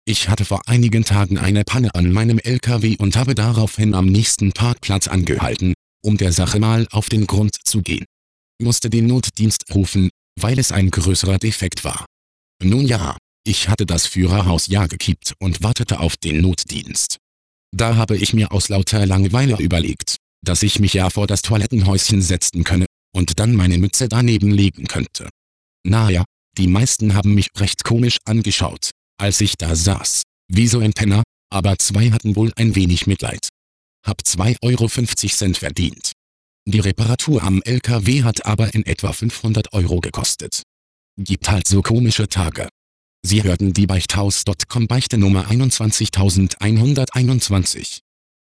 Ich hatte vor einigen Tagen eine Panne an meinem LKW und habe daraufhin am nächsten Parkplatz angehalten, um der Sache mal auf den Grund zu gehen. Musste den Notdienst rufen, weil es ein größerer Defekt war. Nun ja, ich hatte das Führerhaus ja gekippt und wartete auf den Notdienst. Da habe ich mir aus lauter Langeweile überlegt, dass ich mich ja vor das Toilettenhäuschen setzen könne und dann meine Mütze daneben legen könnte. Naja, die meisten haben mich recht komisch angeschaut, als ich da saß, wie so ein Penner, aber zwei hatten wohl ein wenig Mitleid. Hab 2,50 € verdient. Die Reparatur am LKW hat aber in etwa 500 € gekostet. Gibt halt so komische Tage. Sie hörten die Beichthaus.com Beichte Nummer 21121.